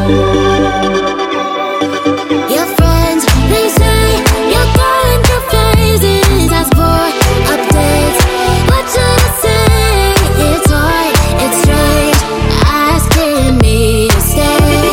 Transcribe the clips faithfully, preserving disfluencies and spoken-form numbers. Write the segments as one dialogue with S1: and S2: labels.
S1: Your friends, they say you're going through phases. Ask for updates. What should I say? It's hard, it's strange, asking me to stay.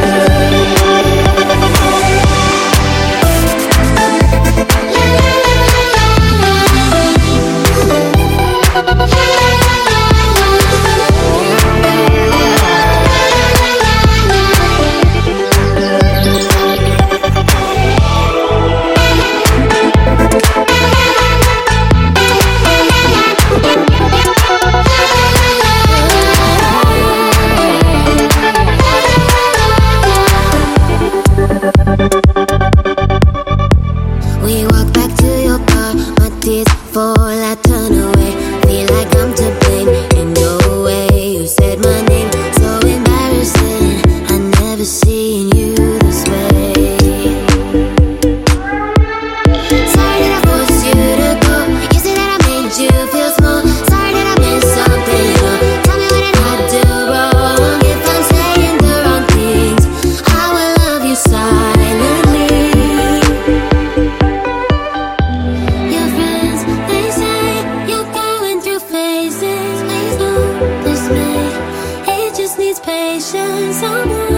S1: We walk back to your car, my tears fall, I turn away. Feel like I'm to blame in your way. You said my name, so embarrassing. I never seen you this way. Sorry that I forced you to go. You said that I made you feel small. Sorry that I missed something. Oh, tell me what did I do wrong? If I'm saying the wrong things, I will love you silently. Your friends, they say you're going through phases. Please don't dismay. It just needs patience. Someone